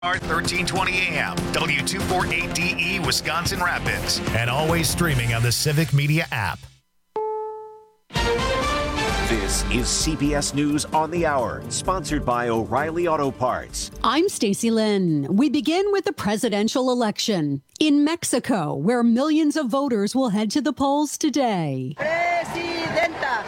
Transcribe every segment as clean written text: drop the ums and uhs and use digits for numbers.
1320 AM, W248DE, Wisconsin Rapids, and always streaming on the Civic Media app. This is CBS News on the Hour, sponsored by O'Reilly Auto Parts. I'm Stacey Lynn. We begin with the presidential election in Mexico, where millions of voters will head to the polls today. Presidenta.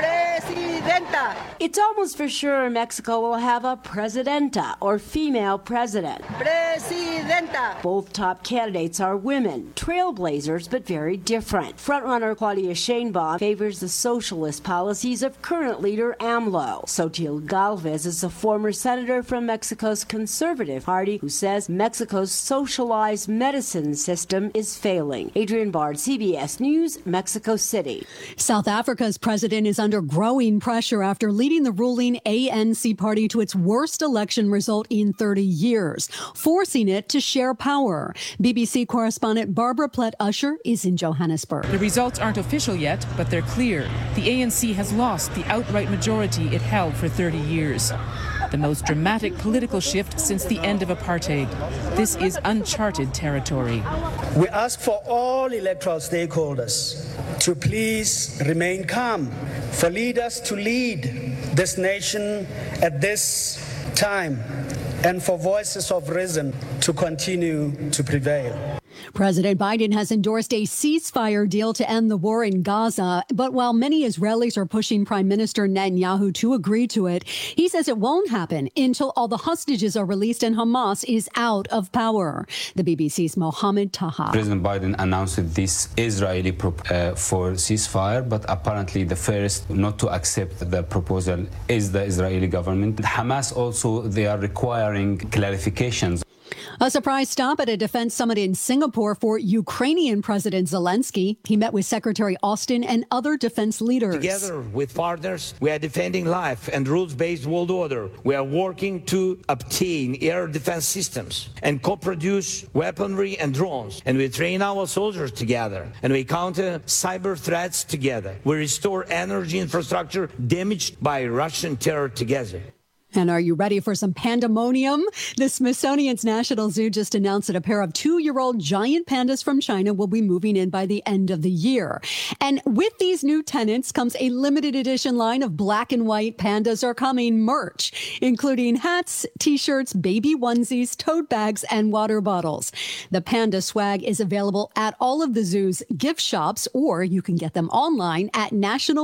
It's almost for sure Mexico will have a presidenta, or female president. Presidenta. Both top candidates are women, trailblazers, but very different. Frontrunner Claudia Sheinbaum favors the socialist policies of current leader AMLO. Xochitl Gálvez is a former senator from Mexico's Conservative Party who says Mexico's socialized medicine system is failing. Adrienne Bard, CBS News, Mexico City. South Africa's president is under growing pressure after leading the ruling ANC party to its worst election result in 30 years, forcing it to share power. BBC correspondent Barbara Plett-Usher is in Johannesburg. The results aren't official yet, but they're clear. The ANC has lost the outright majority it held for 30 years. The most dramatic political shift since the end of apartheid. This is uncharted territory. We ask for all electoral stakeholders to please remain calm, for leaders to lead this nation at this time, and for voices of reason to continue to prevail. President Biden has endorsed a ceasefire deal to end the war in Gaza. But while many Israelis are pushing Prime Minister Netanyahu to agree to it, he says it won't happen until all the hostages are released and Hamas is out of power. The BBC's Mohammed Taha. President Biden announced this Israeli for ceasefire, but apparently the first not to accept the proposal is the Israeli government. Hamas also, they are requiring clarifications. A surprise stop at a defense summit in Singapore for Ukrainian President Zelensky. He met with Secretary Austin and other defense leaders. Together with partners, we are defending life and rules-based world order. We are working to obtain air defense systems and co-produce weaponry and drones. And we train our soldiers together. And we counter cyber threats together. We restore energy infrastructure damaged by Russian terror together. And are you ready for some pandemonium? The Smithsonian's National Zoo just announced that a pair of 2-year-old giant pandas from China will be moving in by the end of the year. And with these new tenants comes a limited edition line of black and white Pandas Are Coming merch, including hats, T-shirts, baby onesies, tote bags, and water bottles. The panda swag is available at all of the zoo's gift shops, or you can get them online at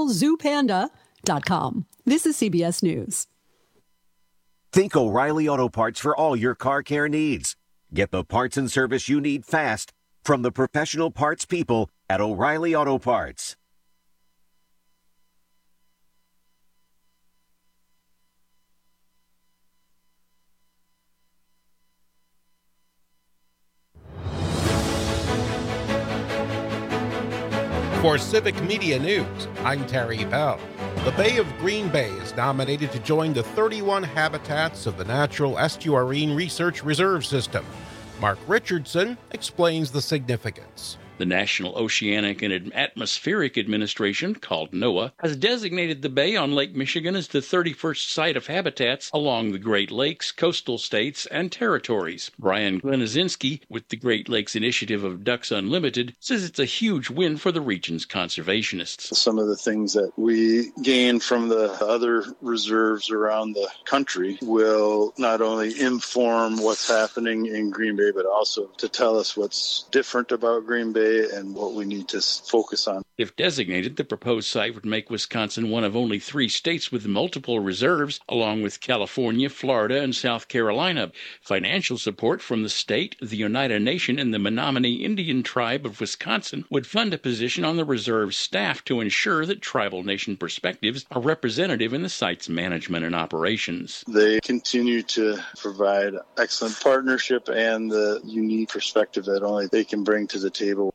nationalzoopanda.com. This is CBS News. Think O'Reilly Auto Parts for all your car care needs. Get the parts and service you need fast from the professional parts people at O'Reilly Auto Parts. For Civic Media News, I'm Terry Bell. The Bay of Green Bay is nominated to join the 31 habitats of the Natural Estuarine Research Reserve System. Mark Richardson explains the significance. The National Oceanic and Atmospheric Administration, called NOAA, has designated the bay on Lake Michigan as the 31st site of habitats along the Great Lakes, coastal states, and territories. Brian Glenizinski, with the Great Lakes Initiative of Ducks Unlimited, says it's a huge win for the region's conservationists. Some of the things that we gain from the other reserves around the country will not only inform what's happening in Green Bay, but also to tell us what's different about Green Bay and what we need to focus on. If designated, the proposed site would make Wisconsin one of only 3 states with multiple reserves, along with California, Florida, and South Carolina. Financial support from the state, the Oneida Nation, and the Menominee Indian Tribe of Wisconsin would fund a position on the reserve staff to ensure that tribal nation perspectives are representative in the site's management and operations. They continue to provide excellent partnership and the unique perspective that only they can bring to the table.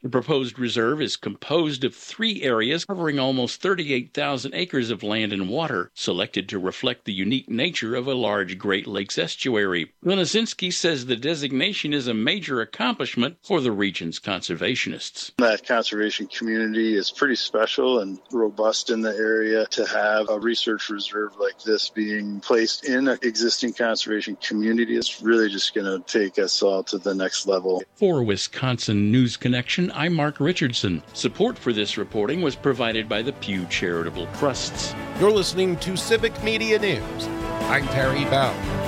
The proposed reserve is composed of 3 areas covering almost 38,000 acres of land and water, selected to reflect the unique nature of a large Great Lakes estuary. Lunizinski says the designation is a major accomplishment for the region's conservationists. That conservation community is pretty special and robust in the area. To have a research reserve like this being placed in an existing conservation community is really just going to take us all to the next level. For Wisconsin News Connection, I'm Mark Richardson. Support for this reporting was provided by the Pew Charitable Trusts. You're listening to Civic Media News. I'm Terry Bell.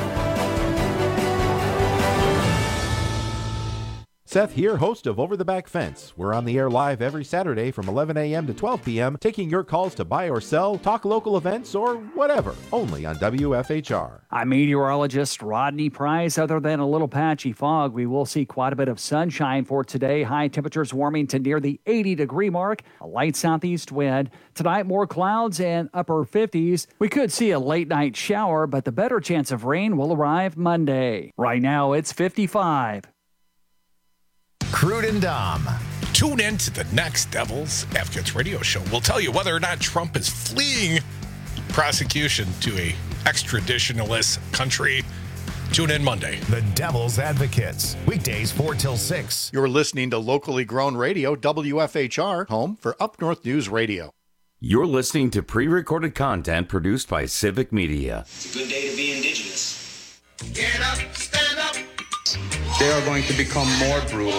Seth here, host of Over the Back Fence. We're on the air live every Saturday from 11 a.m. to 12 p.m., taking your calls to buy or sell, talk local events, or whatever, only on WFHR. I'm meteorologist Rodney Price. Other than a little patchy fog, we will see quite a bit of sunshine for today. High temperatures warming to near the 80-degree mark, a light southeast wind. Tonight, more clouds and upper 50s. We could see a late-night shower, but the better chance of rain will arrive Monday. Right now, it's 55. Crude and Dom. Tune in to the next Devil's Advocates radio show. We'll tell you whether or not Trump is fleeing prosecution to a extraditionalist country. Tune in Monday. The Devil's Advocates. Weekdays 4 till 6. You're listening to locally grown radio, WFHR, home for Up North News Radio. You're listening to pre-recorded content produced by Civic Media. It's a good day to be indigenous. Get up, stand up. They are going to become more brutal.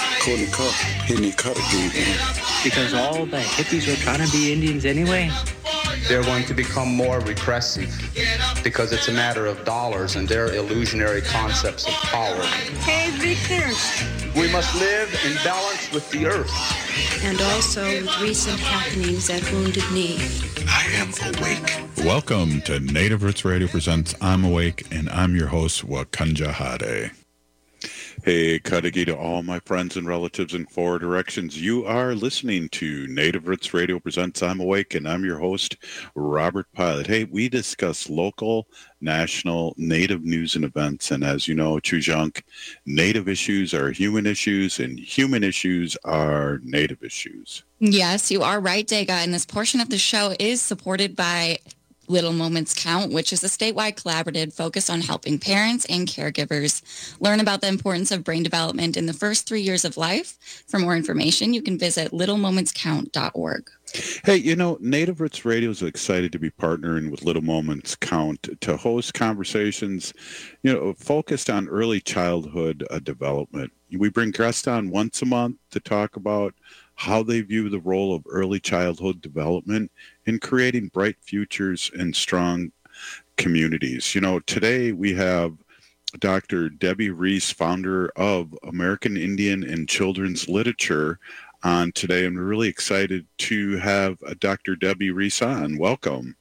Because all the hippies were trying to be Indians anyway. They're going to become more repressive because it's a matter of dollars and their illusionary concepts of power. Hey, Victor. We must live in balance with the earth. And also with recent happenings at Wounded Knee. I am awake. Welcome to Native Roots Radio presents I'm Awake, and I'm your host, Wakanja Hade. Hey, Kadagi to all my friends and relatives in 4 directions. You are listening to Native Roots Radio presents I'm Awake, and I'm your host, Robert Pilot. Hey, we discuss local, national, Native news and events, and as you know, Chujunk, Native issues are human issues, and human issues are Native issues. Yes, you are right, Dega, and this portion of the show is supported by Little Moments Count, which is a statewide collaborative focused on helping parents and caregivers learn about the importance of brain development in the first 3 years of life. For more information, you can visit littlemomentscount.org. Hey, you know, Native Roots Radio is excited to be partnering with Little Moments Count to host conversations, focused on early childhood development. We bring guests on once a month to talk about how they view the role of early childhood development in creating bright futures and strong communities. Today we have Dr. Debbie Reese, founder of American Indian and Children's Literature, on today. I'm really excited to have Dr. Debbie Reese on. Welcome.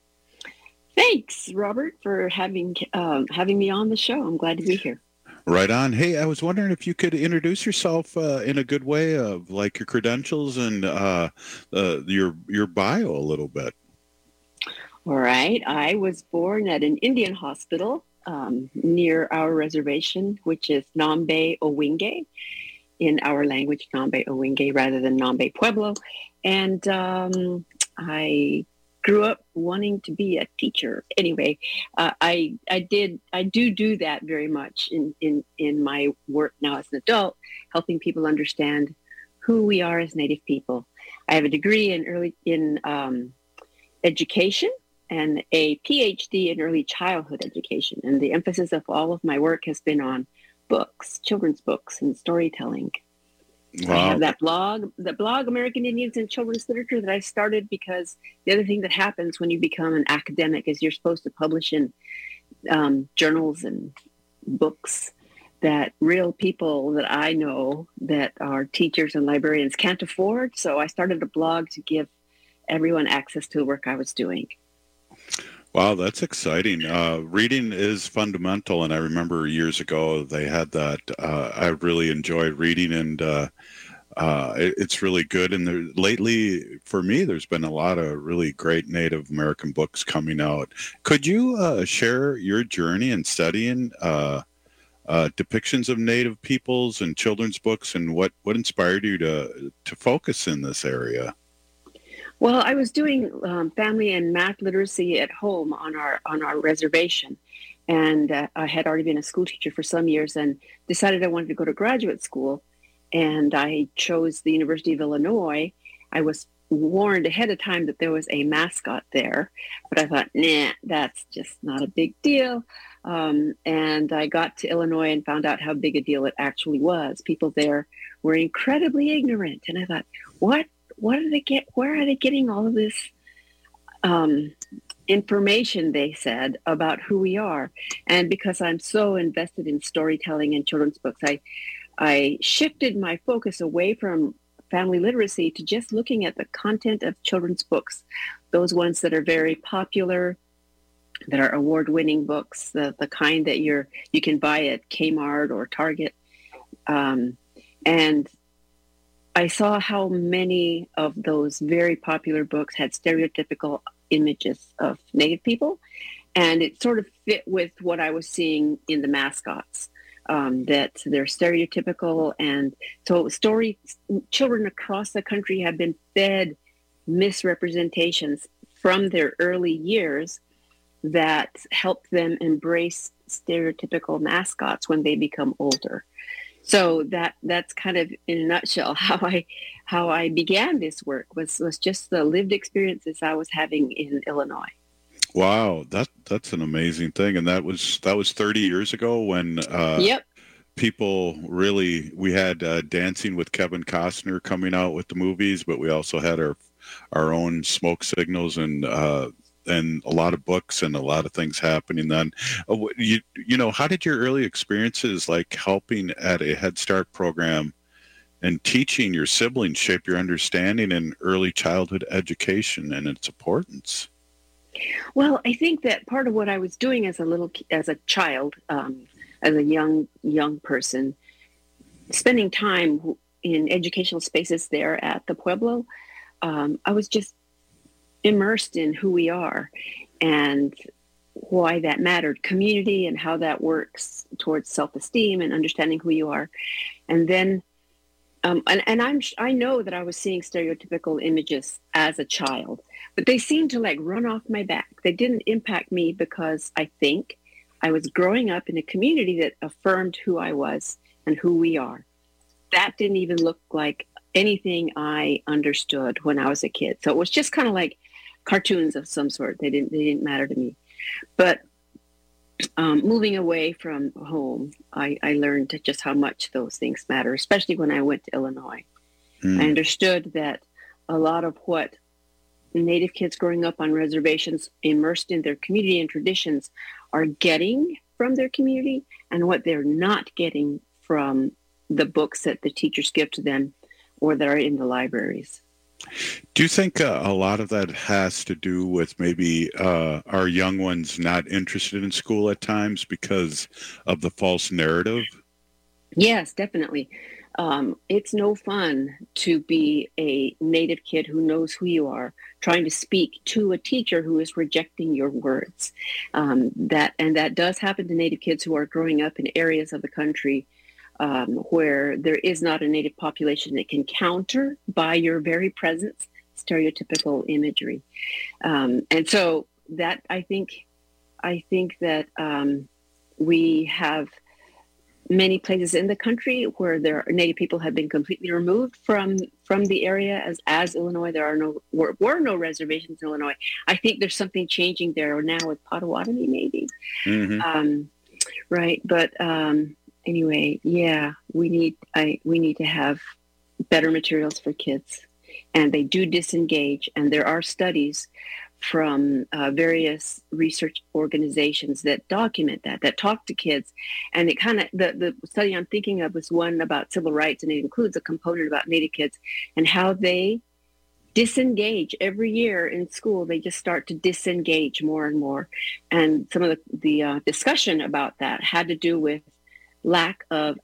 Thanks, Robert, for having me on the show. I'm glad to be here. Right on. Hey, I was wondering if you could introduce yourself in a good way, of like your credentials and your bio a little bit. All right. I was born at an Indian hospital near our reservation, which is Nambe Owinge, in our language, Nambe Owinge, rather than Nambe Pueblo. And I grew up wanting to be a teacher. Anyway, I do that very much in my work now as an adult, helping people understand who we are as Native people. I have a degree in education and a PhD in early childhood education. And the emphasis of all of my work has been on books, children's books, and storytelling. Wow. I have that blog, American Indians and Children's Literature, that I started because the other thing that happens when you become an academic is you're supposed to publish in journals and books that real people that I know that are teachers and librarians can't afford. So I started a blog to give everyone access to the work I was doing. Wow, that's exciting. Reading is fundamental, and I remember years ago they had that. I really enjoyed reading, and it's really good. And lately, for me, there's been a lot of really great Native American books coming out. Could you share your journey in studying depictions of Native peoples and children's books, and what inspired you to focus in this area? Well, I was doing family and math literacy at home on our reservation, and I had already been a school teacher for some years and decided I wanted to go to graduate school, and I chose the University of Illinois. I was warned ahead of time that there was a mascot there, but I thought, nah, that's just not a big deal. And I got to Illinois and found out how big a deal it actually was. People there were incredibly ignorant, and I thought, what do they get? Where are they getting all of this information, they said, about who we are? And because I'm so invested in storytelling and children's books, I shifted my focus away from family literacy to just looking at the content of children's books, those ones that are very popular, that are award-winning books, the kind that you can buy at Kmart or Target. And I saw how many of those very popular books had stereotypical images of Native people, and it sort of fit with what I was seeing in the mascots, that they're stereotypical. And so children across the country have been fed misrepresentations from their early years that help them embrace stereotypical mascots when they become older. So that's kind of, in a nutshell, how I began this work was just the lived experiences I was having in Illinois. Wow, that's an amazing thing, and that was 30 years ago when yep. People really, we had Dancing with Kevin Costner coming out with the movies, but we also had our own Smoke Signals and a lot of books and a lot of things happening then. You know, how did your early experiences, like helping at a Head Start program and teaching your siblings, shape your understanding in early childhood education and its importance? Well, I think that part of what I was doing as a child, as a young person, spending time in educational spaces there at the Pueblo, I was just immersed in who we are and why that mattered, community and how that works towards self-esteem and understanding who you are. And then, I know that I was seeing stereotypical images as a child, but they seemed to like run off my back. They didn't impact me because I think I was growing up in a community that affirmed who I was and who we are. That didn't even look like anything I understood when I was a kid. So it was just kind of like cartoons of some sort. They didn't matter to me. But moving away from home, I learned just how much those things matter, especially when I went to Illinois. I understood that a lot of what Native kids growing up on reservations, immersed in their community and traditions, are getting from their community and what they're not getting from the books that the teachers give to them or that are in the libraries. Do you think a lot of that has to do with maybe our young ones not interested in school at times because of the false narrative? Yes, definitely. It's no fun to be a Native kid who knows who you are, trying to speak to a teacher who is rejecting your words. That does happen to Native kids who are growing up in areas of the country where there is not a Native population that can counter by your very presence stereotypical imagery. And so that I think that we have many places in the country where Native people have been completely removed from the area. As Illinois, were no reservations in Illinois. I think there's something changing there now with Potawatomi, maybe. Mm-hmm. Right, but anyway, yeah, we need to have better materials for kids, and they do disengage. And there are studies from various research organizations that document that talk to kids. And it kind of, the study I'm thinking of was one about civil rights, and it includes a component about Native kids and how they disengage every year in school. They just start to disengage more and more. And some of the discussion about that had to do with lack of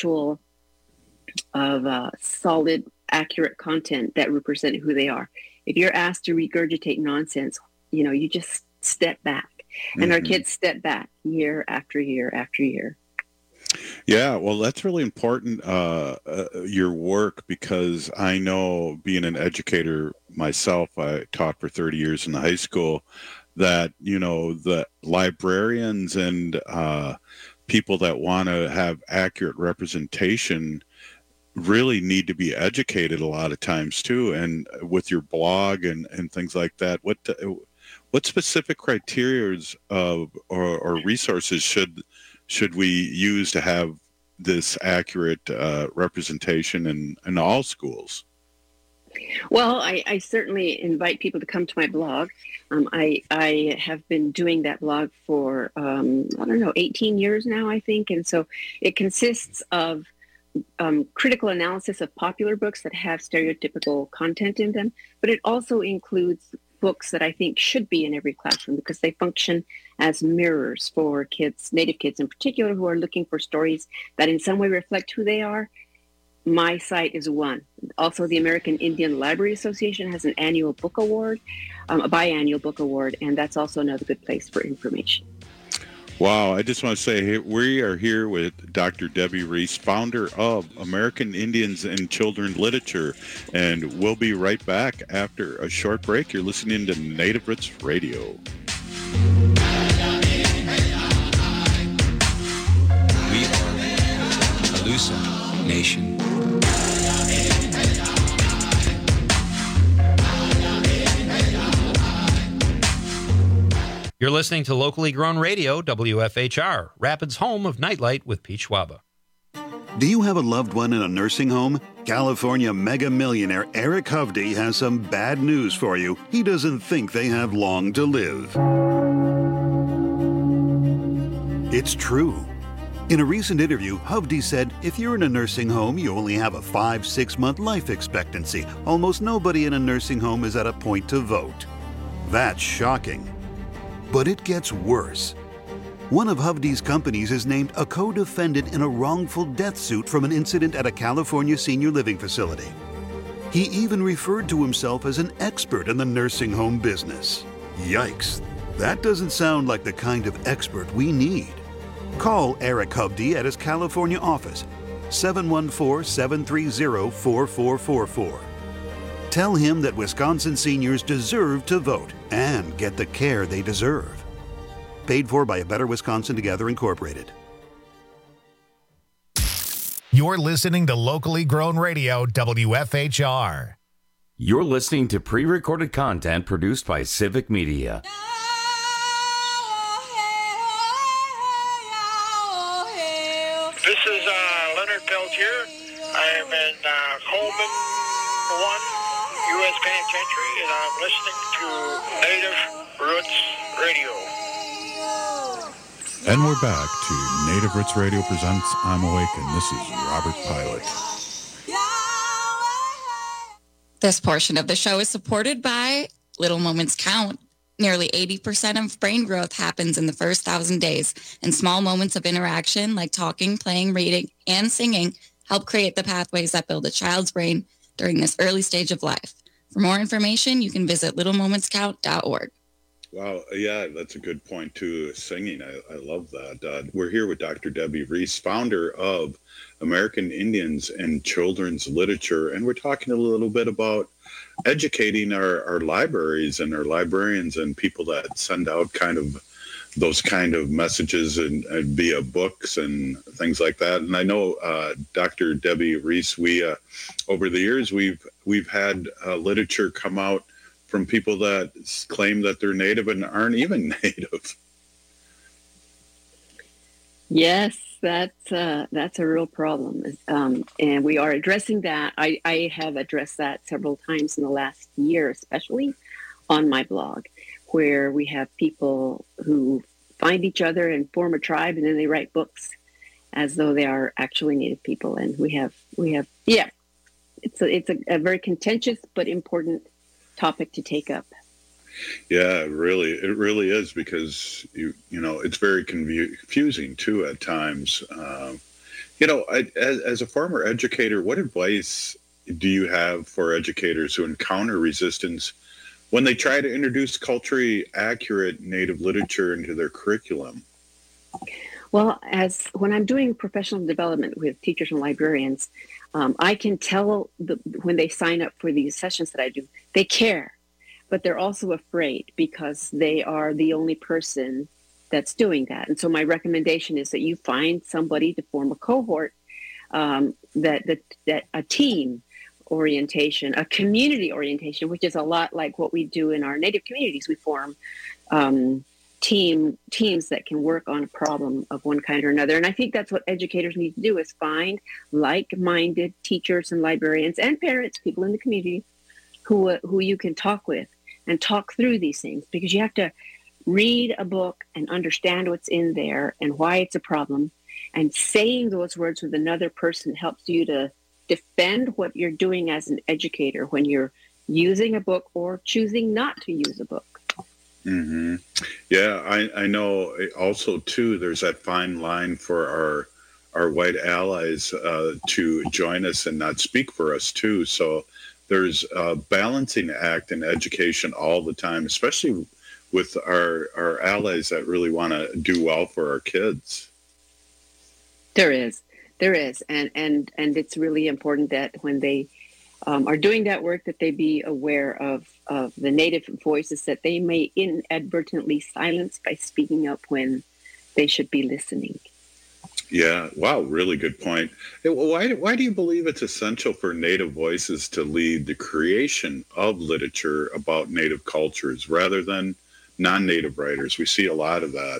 solid, accurate content that represent who they are. If you're asked to regurgitate nonsense, you just step back. And our kids step back year after year after year. Yeah, well, that's really important, your work, because I know, being an educator myself, I taught for 30 years in the high school, that, the librarians and people that want to have accurate representation really need to be educated a lot of times too. And with your blog and things like that, what specific criteria or resources should we use to have this accurate representation in all schools? Well, I certainly invite people to come to my blog. I have been doing that blog for, 18 years now, I think. And so it consists of critical analysis of popular books that have stereotypical content in them, but it also includes books that I think should be in every classroom because they function as mirrors for kids, Native kids in particular, who are looking for stories that in some way reflect who they are. My site is one. Also, the American Indian Library Association has an annual book award, a biannual book award, and that's also another good place for information. Wow, I just want to say we are here with Dr. Debbie Reese, founder of American Indians and Children's Literature, and we'll be right back after a short break. You're listening to Native Roots Radio. We are Calusa Nation. You're listening to locally grown radio, WFHR, Rapids' home of Nightlight with Pete Schwaba. Do you have a loved one in a nursing home? California mega millionaire Eric Hovde has some bad news for you. He doesn't think they have long to live. It's true. In a recent interview, Hovde said, if you're in a nursing home, you only have a 5-6 month life expectancy. Almost nobody in a nursing home is at a point to vote. That's shocking. But it gets worse. One of Hovde's companies is named a co-defendant in a wrongful death suit from an incident at a California senior living facility. He even referred to himself as an expert in the nursing home business. Yikes, that doesn't sound like the kind of expert we need. Call Eric Hovde at his California office, 714-730-4444. Tell him that Wisconsin seniors deserve to vote and get the care they deserve. Paid for by A Better Wisconsin Together, Incorporated. You're listening to locally grown radio, WFHR. You're listening to pre-recorded content produced by Civic Media. This is Leonard Peltier. I am in Coleman 1. U.S. Penitentiary, and I'm listening to Native Roots Radio. And we're back to Native Roots Radio presents I'm Awake, and this is Robert Pilot. This portion of the show is supported by Little Moments Count. Nearly 80% of brain growth happens in the first 1,000 days, and small moments of interaction like talking, playing, reading, and singing help create the pathways that build a child's brain during this early stage of life. For more information, you can visit littlemomentscount.org. Wow, yeah, that's a good point too. Singing, I love that. We're here with Dr. Debbie Reese, founder of American Indians and Children's Literature, and we're talking a little bit about educating our libraries and our librarians and people that send out kind of those kind of messages and via books and things like that. And I know, Dr. Debbie Reese, we over the years we've had literature come out from people that claim that they're Native and aren't even Native. Yes, that's a real problem, and we are addressing that. I have addressed that several times in the last year, especially on my blog, where we have people who find each other and form a tribe, and then they write books as though they are actually Native people. And we have, yeah, it's a very contentious but important topic to take up. Yeah, it really is, because you know it's very confusing too at times. As a former educator, what advice do you have for educators who encounter resistance when they try to introduce culturally accurate Native literature into their curriculum? Well, as when I'm doing professional development with teachers and librarians, I can tell when they sign up for these sessions that I do, they care, but they're also afraid because they are the only person that's doing that. And so my recommendation is that you find somebody to form a cohort, that a team orientation, a community orientation, which is a lot like what we do in our Native communities. We form teams that can work on a problem of one kind or another. And I think that's what educators need to do, is find like-minded teachers and librarians and parents, people in the community who you can talk with and talk through these things, because you have to read a book and understand what's in there and why it's a problem. And saying those words with another person helps you to defend what you're doing as an educator when you're using a book or choosing not to use a book. Mm-hmm. Yeah, I know also, too, there's that fine line for our white allies to join us and not speak for us, too. So there's a balancing act in education all the time, especially with our allies that really want to do well for our kids. There is. And it's really important that when they are doing that work, that they be aware of the Native voices that they may inadvertently silence by speaking up when they should be listening. Yeah. Wow. Really good point. Why do you believe it's essential for Native voices to lead the creation of literature about Native cultures rather than non-Native writers? We see a lot of that.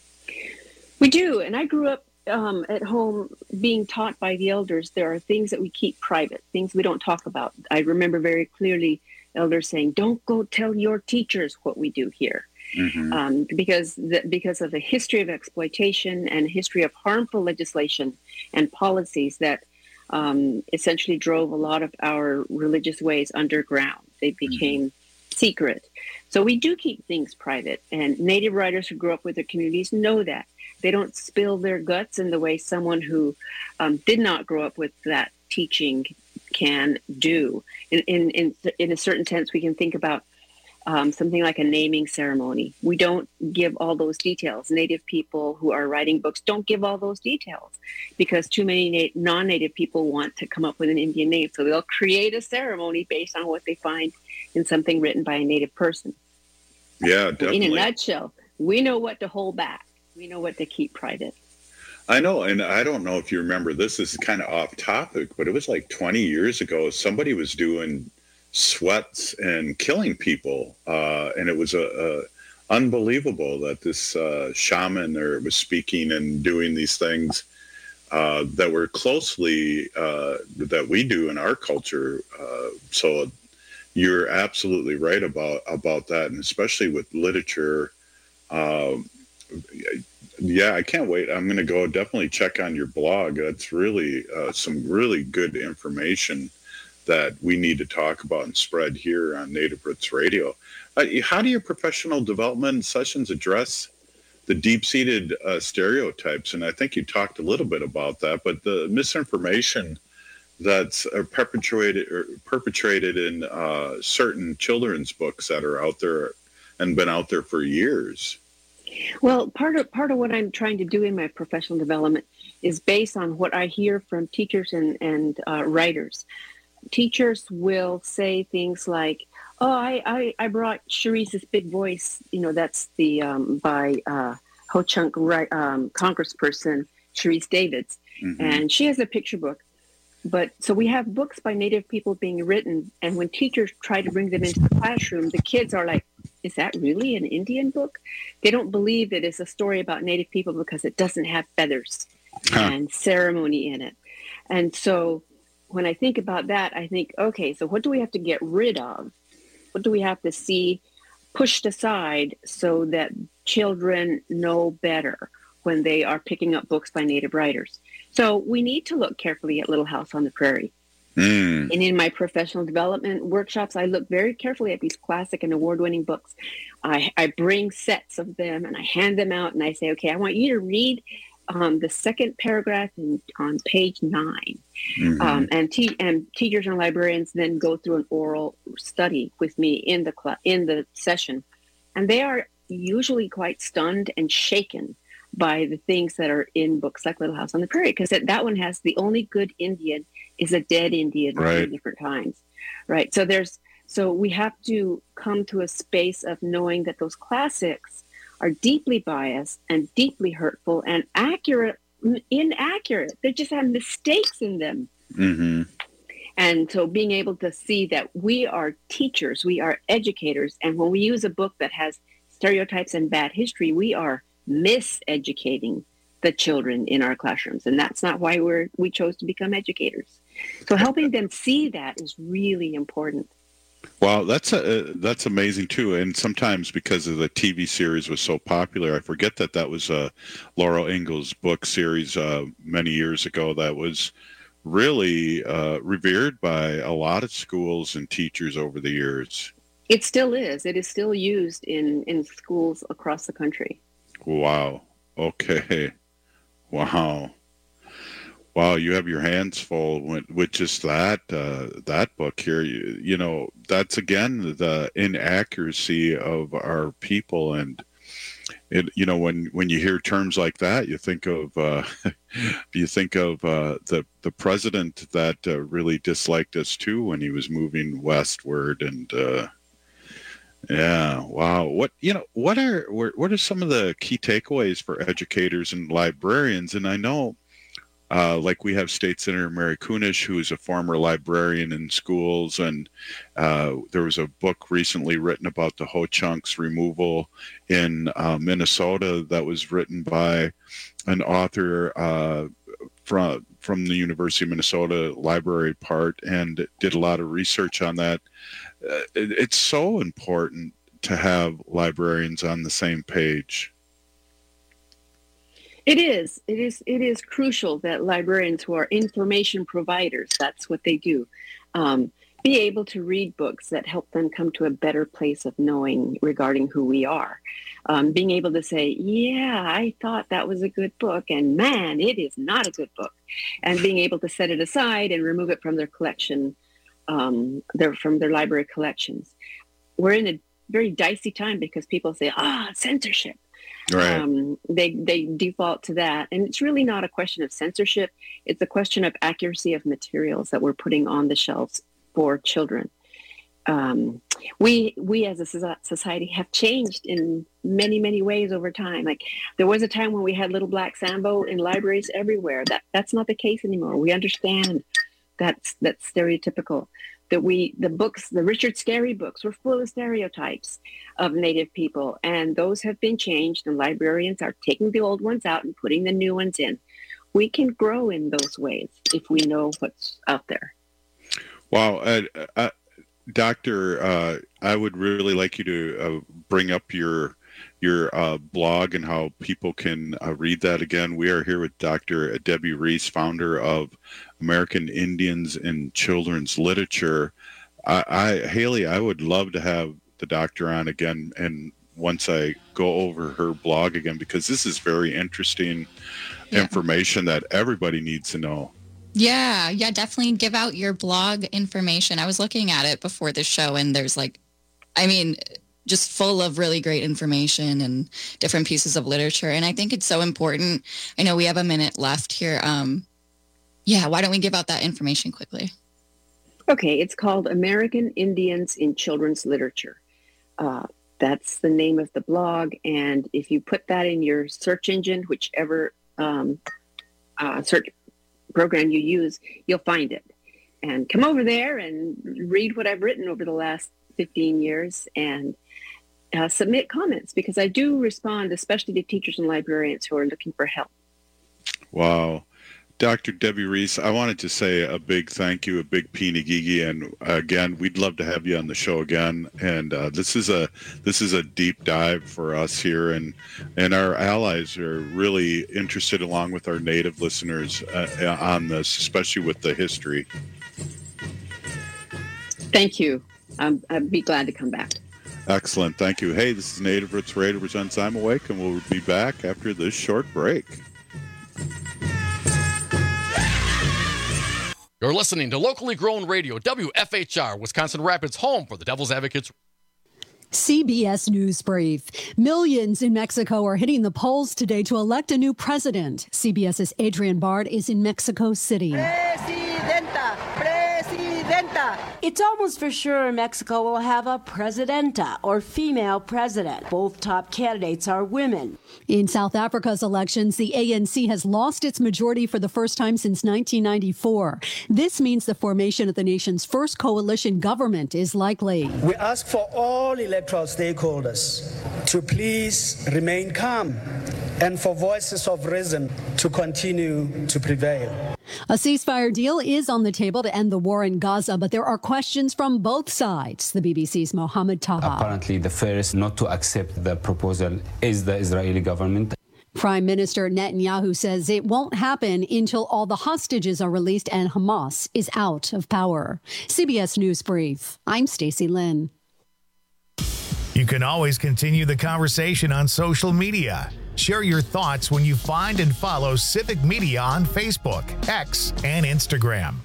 We do. And I grew up at home being taught by the elders. There are things that we keep private, things we don't talk about. I remember very clearly elders saying, don't go tell your teachers what we do here. Mm-hmm. Because of the history of exploitation and history of harmful legislation and policies that essentially drove a lot of our religious ways underground. They became secret. So we do keep things private, and Native writers who grew up with their communities know that. They don't spill their guts in the way someone who did not grow up with that teaching can do. In a certain sense, we can think about something like a naming ceremony. We don't give all those details. Native people who are writing books don't give all those details because too many non-Native people want to come up with an Indian name. So they'll create a ceremony based on what they find in something written by a Native person. Yeah, definitely. In a nutshell, we know what to hold back. We know what to keep private. I know, and I don't know if you remember, this is kind of off topic, but it was like 20 years ago, somebody was doing sweats and killing people, and it was unbelievable that this shaman there was speaking and doing these things that were closely that we do in our culture. So you're absolutely right about that, and especially with literature. Yeah, I can't wait. I'm going to go definitely check on your blog. That's really some really good information that we need to talk about and spread here on Native Roots Radio. How do your professional development sessions address the deep-seated stereotypes? And I think you talked a little bit about that, but the misinformation that's perpetrated in certain children's books that are out there and been out there for years. Well, part of what I'm trying to do in my professional development is based on what I hear from teachers and writers. Teachers will say things like, "Oh, I brought Sharice's Big Voice." You know, that's the by Ho-Chunk Congressperson Sharice Davids, and she has a picture book. But so we have books by Native people being written, and when teachers try to bring them into the classroom, the kids are like, "Is that really an Indian book?" They don't believe that it's a story about Native people because it doesn't have feathers and ceremony in it. And so when I think about that, I think, okay, so what do we have to get rid of? What do we have to see pushed aside so that children know better when they are picking up books by Native writers? So we need to look carefully at Little House on the Prairie. And in my professional development workshops, I look very carefully at these classic and award-winning books. I bring sets of them and I hand them out and I say, okay, I want you to read the second paragraph on page 9. And teachers and librarians then go through an oral study with me in the session. And they are usually quite stunned and shaken by the things that are in books like Little House on the Prairie, because that one has the only good Indian is a dead Indian right. 3 different times, right? So we have to come to a space of knowing that those classics are deeply biased and deeply hurtful and inaccurate. They just have mistakes in them. Mm-hmm. And so being able to see that we are teachers, we are educators, and when we use a book that has stereotypes and bad history, we are miseducating the children in our classrooms. And that's not why we chose to become educators. So helping them see that is really important. Wow, that's amazing too. And sometimes because of the TV series was so popular, I forget that was Laura Ingalls' book series many years ago that was really revered by a lot of schools and teachers over the years. It still is. It is still used in schools across the country. Wow. Okay. Wow. Wow, you have your hands full with just that book here. You know, that's again the inaccuracy of our people, and it. You know, when you hear terms like that, you think of the president that really disliked us too when he was moving westward, and yeah, wow. What are some of the key takeaways for educators and librarians? And I know. Like we have State Senator Mary Kunesh, who is a former librarian in schools, and there was a book recently written about the Ho-Chunks removal in Minnesota that was written by an author from the University of Minnesota Library part, and did a lot of research on that. It's so important to have librarians on the same page. It is crucial that librarians who are information providers, that's what they do, be able to read books that help them come to a better place of knowing regarding who we are. Being able to say, yeah, I thought that was a good book, and man, it is not a good book. And being able to set it aside and remove it from their collection, from their library collections. We're in a very dicey time because people say, censorship. Right. They default to that. And it's really not a question of censorship. It's a question of accuracy of materials that we're putting on the shelves for children. We as a society have changed in many, many ways over time. Like there was a time when we had Little Black Sambo in libraries everywhere. That's not the case anymore. We understand that's stereotypical. The Richard Scarry books were full of stereotypes of Native people, and those have been changed, and librarians are taking the old ones out and putting the new ones in. We can grow in those ways if we know what's out there. Wow. Doctor, I would really like you to bring up your blog and how people can read that again. We are here with Dr. Debbie Reese, founder of American Indians in Children's Literature. Haley, I would love to have the doctor on again, and once I go over her blog again, because this is very interesting information that everybody needs to know. Yeah, definitely give out your blog information. I was looking at it before the show, and there's just full of really great information and different pieces of literature. And I think it's so important. I know we have a minute left here. Why don't we give out that information quickly? Okay, it's called American Indians in Children's Literature. That's the name of the blog. And if you put that in your search engine, whichever search program you use, you'll find it. And come over there and read what I've written over the last 15 years and submit comments, because I do respond, especially to teachers and librarians who are looking for help. Wow. Dr. Debbie Reese, I wanted to say a big thank you, a big Pinigigi, and again, we'd love to have you on the show again. And this is a deep dive for us here, and our allies are really interested, along with our Native listeners, on this, especially with the history. Thank you. I'd be glad to come back. Excellent. Thank you. Hey, this is Native Roots Radio presents I'm Awake, and we'll be back after this short break. You're listening to locally grown radio, WFHR, Wisconsin Rapids, home for the Devil's Advocates. CBS News Brief. Millions in Mexico are hitting the polls today to elect a new president. CBS's Adrian Bard is in Mexico City. Presidenta. It's almost for sure Mexico will have a presidenta, or female president. Both top candidates are women. In South Africa's elections, the ANC has lost its majority for the first time since 1994. This means the formation of the nation's first coalition government is likely. We ask for all electoral stakeholders to please remain calm and for voices of reason to continue to prevail. A ceasefire deal is on the table to end the war in Gaza, but there are questions from both sides. The BBC's Mohammed Taha. Apparently, the first not to accept the proposal is the Israeli government. Prime Minister Netanyahu says it won't happen until all the hostages are released and Hamas is out of power. CBS News Brief. I'm Stacey Lynn. You can always continue the conversation on social media. Share your thoughts when you find and follow Civic Media on Facebook, X, and Instagram.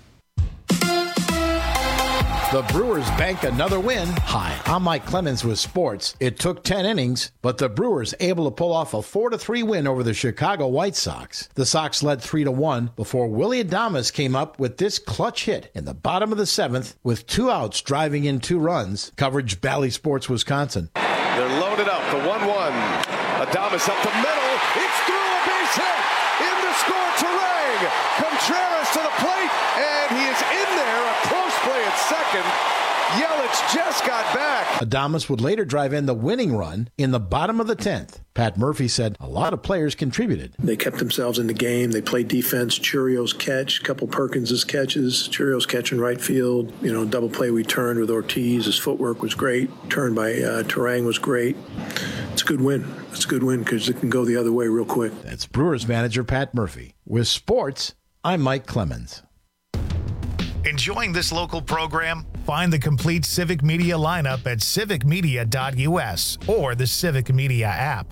The Brewers bank another win. Hi, I'm Mike Clemens with sports. It took 10 innings, but the Brewers able to pull off a 4-3 win over the Chicago White Sox. The Sox led 3-1 before Willy Adames came up with this clutch hit in the bottom of the 7th with 2 outs driving in 2 runs. Coverage Bally Sports Wisconsin. They're loaded up. The 1-1. Adames up the middle. It's through, a base hit. In to score, Terang. Contreras to the plate, and he is in there. A close play at second. Yelich just got back. Adames would later drive in the winning run in the bottom of the 10th. Pat Murphy said a lot of players contributed. They kept themselves in the game. They played defense. Churio's catch, a couple Perkins' catches. Churio's catch in right field. Double play we turned with Ortiz. His footwork was great. Turn by Terang was great. It's a good win. It's a good win because it can go the other way real quick. That's Brewers manager Pat Murphy. With sports, I'm Mike Clemens. Enjoying this local program? Find the complete Civic Media lineup at civicmedia.us or the Civic Media app.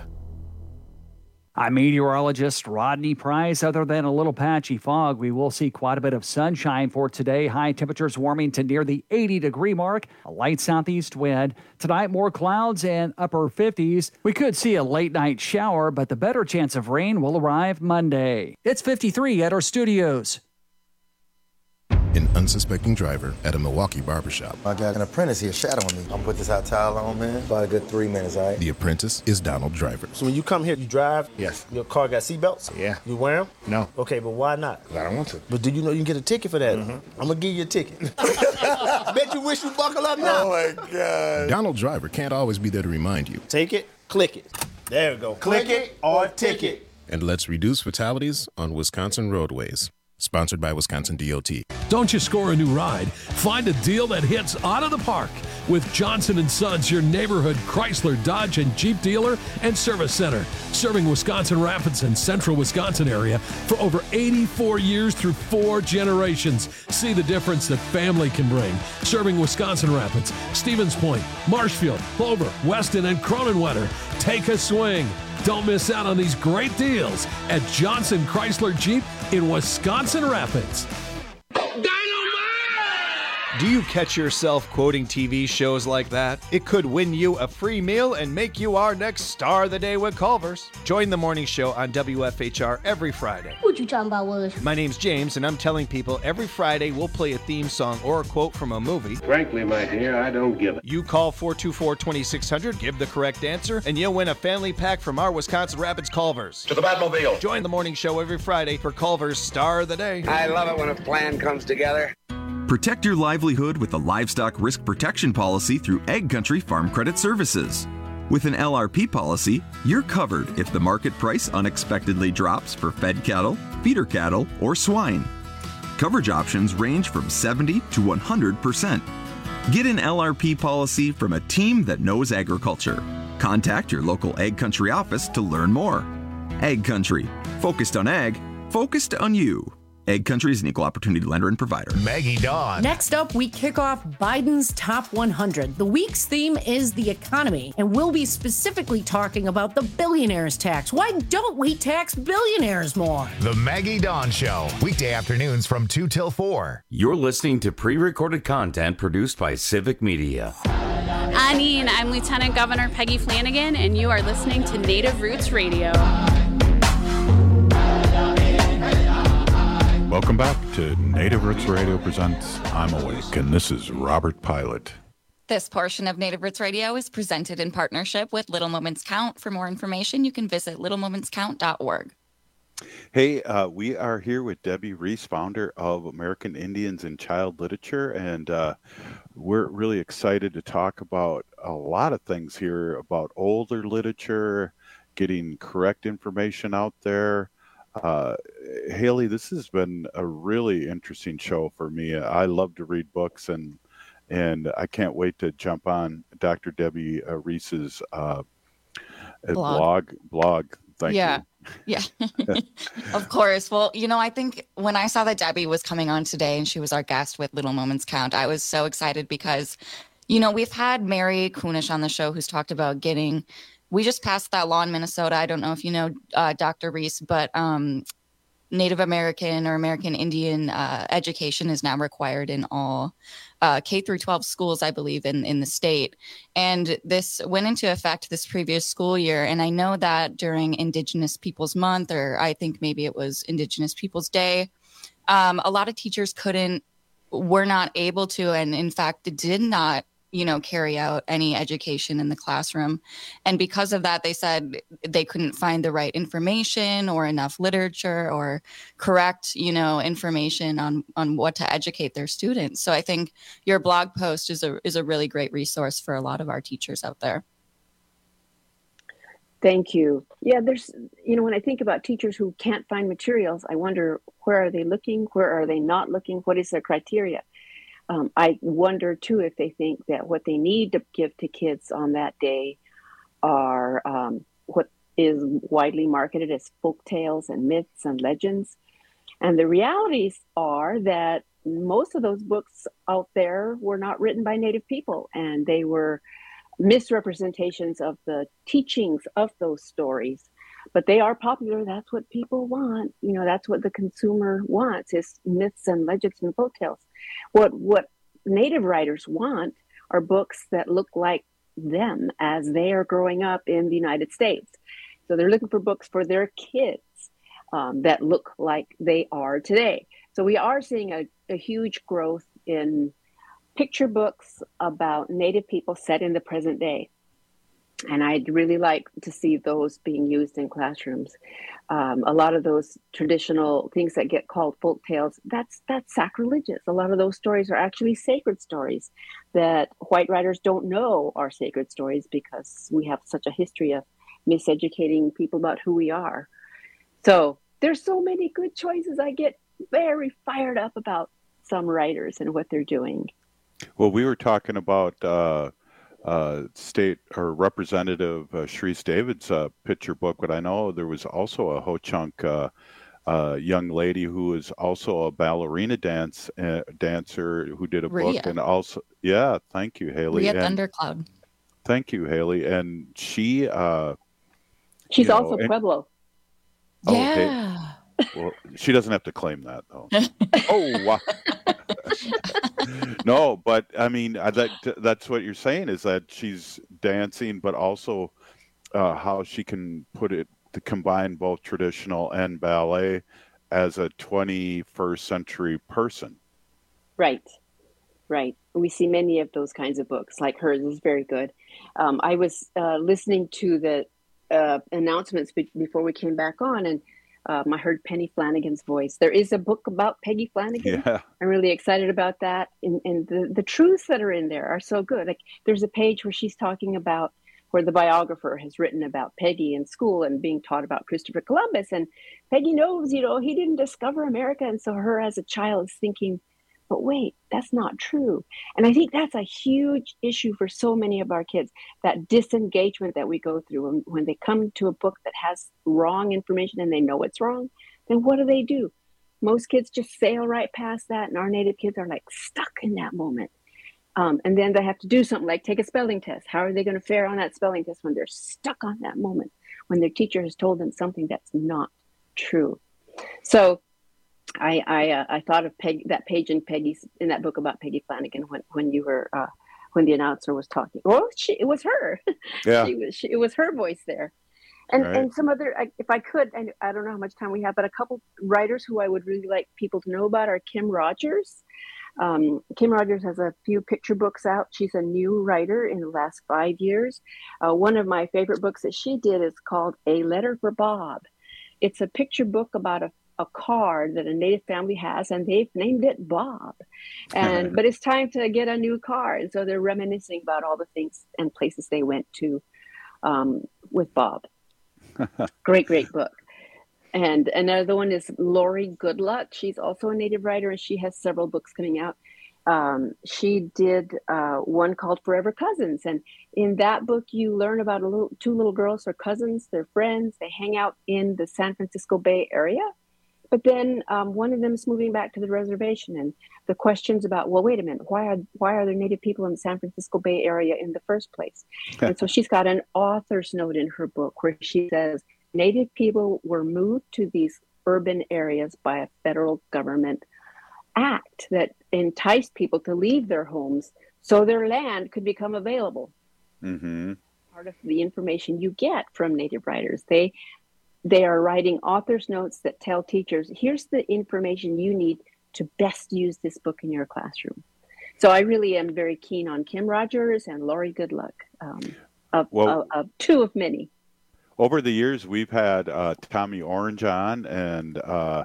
I'm meteorologist Rodney Price. Other than a little patchy fog, we will see quite a bit of sunshine for today. High temperatures warming to near the 80-degree mark. A light southeast wind. Tonight, more clouds and upper 50s. We could see a late-night shower, but the better chance of rain will arrive Monday. It's 53 at our studios. An unsuspecting driver at a Milwaukee barbershop. I got an apprentice here shadowing me. I'm gonna put this hot towel on, man. About a good 3 minutes, all right? The apprentice is Donald Driver. So when you come here, you drive? Yes. Your car got seatbelts? Yeah. You wear them? No. Okay, but why not? I don't want to. But do you know you can get a ticket for that? Mm-hmm. I'm gonna give you a ticket. Bet you wish you buckle up now. Oh my God. Donald Driver can't always be there to remind you. Take it, click it. There we go. Click it or ticket. And let's reduce fatalities on Wisconsin roadways. Sponsored by Wisconsin DOT. Don't just score a new ride. Find a deal that hits out of the park with Johnson & Sons, your neighborhood Chrysler, Dodge, and Jeep dealer and service center. Serving Wisconsin Rapids and central Wisconsin area for over 84 years through 4 generations. See the difference that family can bring. Serving Wisconsin Rapids, Stevens Point, Marshfield, Clover, Weston, and Cronenwetter. Take a swing. Don't miss out on these great deals at Johnson Chrysler Jeep in Wisconsin Rapids. Do you catch yourself quoting TV shows like that? It could win you a free meal and make you our next star of the day with Culver's. Join the morning show on WFHR every Friday. What you talking about, Willis? My name's James, and I'm telling people every Friday we'll play a theme song or a quote from a movie. Frankly, my dear, I don't give it. You call 424-2600, give the correct answer, and you'll win a family pack from our Wisconsin Rapids Culver's. To the Batmobile. Join the morning show every Friday for Culver's Star of the Day. I love it when a plan comes together. Protect your livelihood with a livestock risk protection policy through Egg Country Farm Credit Services. With an LRP policy, you're covered if the market price unexpectedly drops for fed cattle, feeder cattle, or swine. Coverage options range from 70 to 100%. Get an LRP policy from a team that knows agriculture. Contact your local Egg Country office to learn more. Egg Country, focused on ag, focused on you. Egg Country is an equal opportunity lender and provider. Maggie Dawn. Next up, we kick off Biden's Top 100. The week's theme is the economy, and we'll be specifically talking about the billionaires tax. Why don't we tax billionaires more? The Maggie Dawn Show, weekday afternoons from 2 till 4. You're listening to pre-recorded content produced by Civic Media. Anine, I'm Lieutenant Governor Peggy Flanagan, and you are listening to Native Roots Radio. Welcome back to Native Roots Radio presents I'm Awake, and this is Robert Pilot. This portion of Native Roots Radio is presented in partnership with Little Moments Count. For more information, you can visit littlemomentscount.org. Hey, we are here with Debbie Reese, founder of American Indians in Child Literature, and we're really excited to talk about a lot of things here about older literature, getting correct information out there. Haley, this has been a really interesting show for me. I love to read books, and I can't wait to jump on Dr. Debbie Reese's blog. Thank you. Yeah, of course. Well, I think when I saw that Debbie was coming on today and she was our guest with Little Moments Count, I was so excited because, we've had Mary Kunish on the show who's talked about we just passed that law in Minnesota. I don't know if you know Dr. Reese, but Native American or American Indian education is now required in all K through 12 schools, I believe, in the state. And this went into effect this previous school year. And I know that during Indigenous Peoples Month, or I think maybe it was Indigenous Peoples Day, a lot of teachers were not able to, and in fact, did not carry out any education in the classroom. And because of that, they said they couldn't find the right information or enough literature or correct, information on what to educate their students. So I think your blog post is a really great resource for a lot of our teachers out there. Thank you. Yeah, there's, when I think about teachers who can't find materials, I wonder, where are they looking? Where are they not looking? What is their criteria? I wonder, too, if they think that what they need to give to kids on that day are what is widely marketed as folk tales and myths and legends. And the realities are that most of those books out there were not written by Native people, and they were misrepresentations of the teachings of those stories. But they are popular. That's what people want. That's what the consumer wants, is myths and legends and folk tales. What Native writers want are books that look like them as they are growing up in the United States. So they're looking for books for their kids that look like they are today. So we are seeing a huge growth in picture books about Native people set in the present day. And I'd really like to see those being used in classrooms. A lot of those traditional things that get called folk tales, that's sacrilegious. A lot of those stories are actually sacred stories that white writers don't know are sacred stories because we have such a history of miseducating people about who we are. So there's so many good choices. I get very fired up about some writers and what they're doing. Well, we were talking about State or Representative Sharice David's picture book, but I know there was also a Ho-Chunk young lady who is also a ballerina dancer who did a book, and also, thank you, Haley. Rhea Thundercloud. Thank you, Haley. And she's also Pueblo. Yeah. Well, she doesn't have to claim that, though. Oh, wow. No, but I mean, that's what you're saying, is that she's dancing, but also how she can put it to combine both traditional and ballet as a 21st century person. Right. We see many of those kinds of books, like hers is very good. I was listening to the announcements before we came back on, and I heard Penny Flanagan's voice. There is a book about Peggy Flanagan. Yeah. I'm really excited about that. And the truths that are in there are so good. Like, there's a page where she's talking about where the biographer has written about Peggy in school and being taught about Christopher Columbus. And Peggy knows, he didn't discover America. And so her as a child is thinking, but wait, that's not true. And I think that's a huge issue for so many of our kids, that disengagement that we go through when they come to a book that has wrong information and they know it's wrong. Then what do? Most kids just sail right past that, and our Native kids are like stuck in that moment. And then they have to do something like take a spelling test. How are they going to fare on that spelling test when they're stuck on that moment, when their teacher has told them something that's not true? So I thought of that page in that book about Peggy Flanagan when you were when the announcer was talking. Well, it was her. Yeah. It was her voice there. And Right. and some other, if I could, and I don't know how much time we have, but a couple writers who I would really like people to know about are Kim Rogers. Kim Rogers has a few picture books out. She's a new writer in the last 5 years. One of my favorite books that she did is called A Letter for Bob. It's a picture book about a car that a Native family has, and they've named it Bob. But it's time to get a new car, and so they're reminiscing about all the things and places they went to with Bob. Great book. And another one is Lori Goodluck. She's also a Native writer, and she has several books coming out. She did one called Forever Cousins. And in that book, you learn about two little girls. They're cousins, they're friends. They hang out in the San Francisco Bay Area. But then one of them is moving back to the reservation. And the questions about, well, wait a minute, why are there Native people in the San Francisco Bay Area in the first place? And so she's got an author's note in her book where she says, Native people were moved to these urban areas by a federal government act that enticed people to leave their homes so their land could become available. Mm-hmm. Part of the information you get from Native writers, they are writing author's notes that tell teachers, here's the information you need to best use this book in your classroom. So I really am very keen on Kim Rogers and Lori Goodluck, of two of many. Over the years, we've had Tommy Orange on, and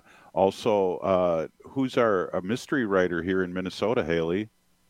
also who's our mystery writer here in Minnesota, Haley?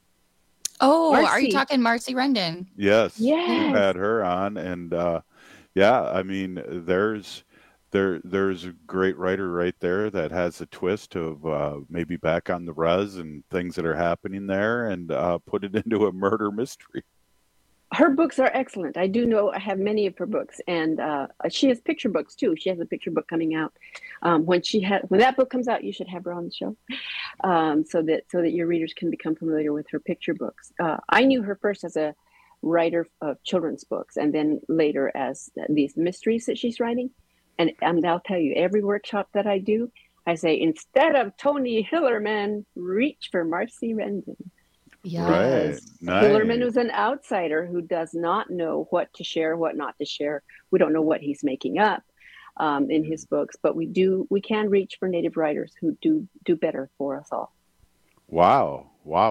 Oh, Marcy. Are you talking Marcy Rendon? Yes, Yes. we've had her on, and yeah, I mean, there's a great writer right there that has a twist of maybe back on the res and things that are happening there, and put it into a murder mystery. Her books are excellent. I do know I have many of her books, and she has picture books too. She has a picture book coming out. When that book comes out, you should have her on the show, so that your readers can become familiar with her picture books. I knew her first as a writer of children's books, and then later as these mysteries that she's writing. And I'll tell you, every workshop that I do, I say, instead of Tony Hillerman, reach for Marcy Rendon. Yes. Right. Nice. Hillerman was an outsider who does not know what to share, what not to share. We don't know what he's making up in his books, but we can reach for Native writers who do better for us all. Wow.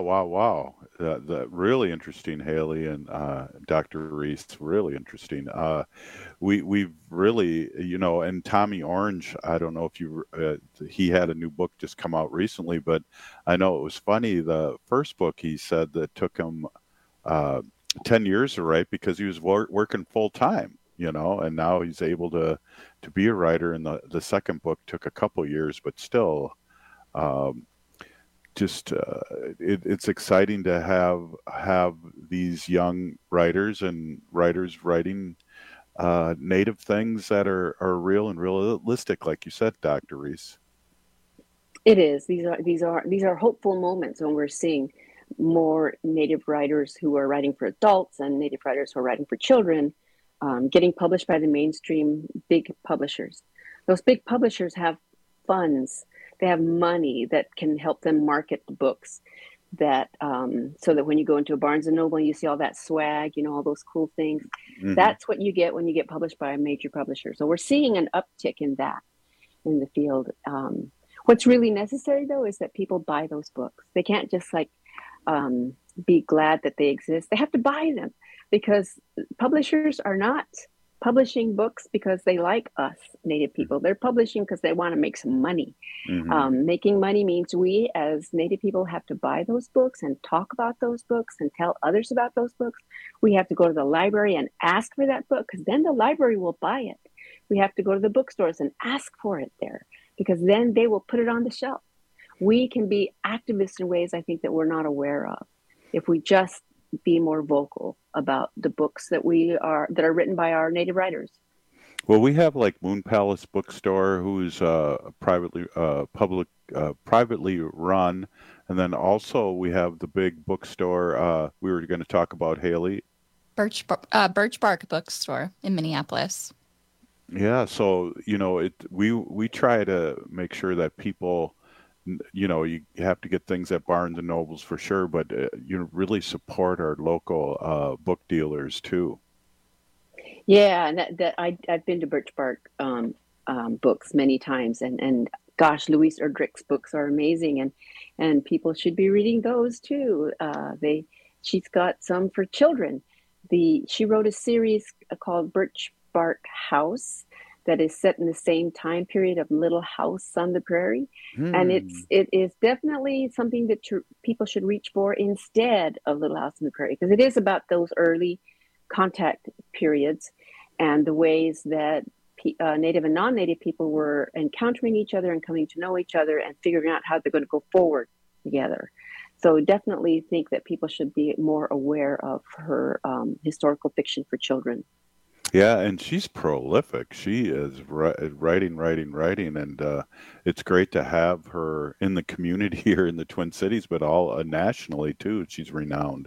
The really interesting, Haley and Dr. Reese, really interesting. We've really, and Tommy Orange, I don't know if he had a new book just come out recently, but I know it was funny. The first book he said that took him 10 years to write because he was working full time, and now he's able to be a writer. And the second book took a couple years, but still, it's exciting to have these young writers and writers writing Native things that are real and realistic, like you said, Dr. Reese. It is. These are hopeful moments when we're seeing more Native writers who are writing for adults and Native writers who are writing for children getting published by the mainstream big publishers. Those big publishers have funds. They have money that can help them market the books, that so that when you go into a Barnes and Noble and you see all that swag, all those cool things, that's what you get when you get published by a major publisher. So we're seeing an uptick in that in the field. What's really necessary, though, is that people buy those books. They can't just be glad that they exist. They have to buy them, because publishers are not publishing books because they like us, Native people. They're publishing because they want to make some money. Mm-hmm. Making money means we as Native people have to buy those books and talk about those books and tell others about those books. We have to go to the library and ask for that book, because then the library will buy it. We have to go to the bookstores and ask for it there, because then they will put it on the shelf. We can be activists in ways I think that we're not aware of if we just be more vocal about the books that are written by our Native writers. Well, we have like Moon Palace Bookstore, who's privately run, and then also we have the big bookstore we were going to talk about, Haley. Birch Bark Bookstore in Minneapolis. Yeah, so we try to make sure that people you have to get things at Barnes and Nobles for sure, but really support our local book dealers too. Yeah, and I've been to Birch Bark books many times, and gosh, Louise Erdrich's books are amazing, and people should be reading those too. She's got some for children. She wrote a series called Birch Bark House that is set in the same time period of Little House on the Prairie, and it is definitely something that people should reach for instead of Little House on the Prairie, because it is about those early contact periods and the ways that Native and non-Native people were encountering each other and coming to know each other and figuring out how they're going to go forward together. So definitely think that people should be more aware of her historical fiction for children. Yeah, and she's prolific. She is writing, and it's great to have her in the community here in the Twin Cities, but all nationally too. She's renowned.